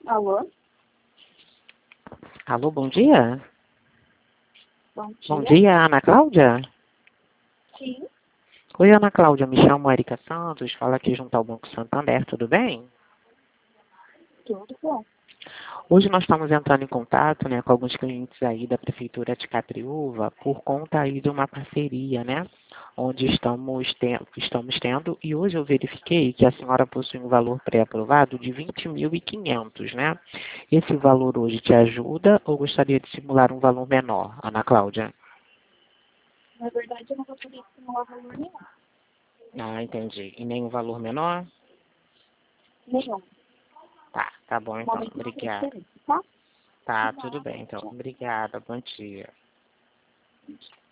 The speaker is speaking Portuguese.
Alô? Alô, bom dia. Bom dia. Bom dia, Ana Cláudia. Sim, Oi, Ana Cláudia, me chamo Erika Santos, fala aqui junto ao Banco Santander, tudo bem? tudo bom. Hoje nós estamos entrando em contato, né, com alguns clientes aí da Prefeitura de Catriúva por conta aí de uma parceria, né, onde estamos tendo, e hoje eu verifiquei que a senhora possui um valor pré-aprovado de 20.500, né? Esse valor hoje te ajuda ou gostaria de simular um valor menor, Ana Cláudia? Na verdade, eu não vou poder simular valor nenhum. Ah, entendi. E nem um valor menor? Nenhum. Tá bom No então. momento, não tem Obrigada. interesse, tá? Tá, De tudo nada. bem então. Tchau. Obrigada, bom dia.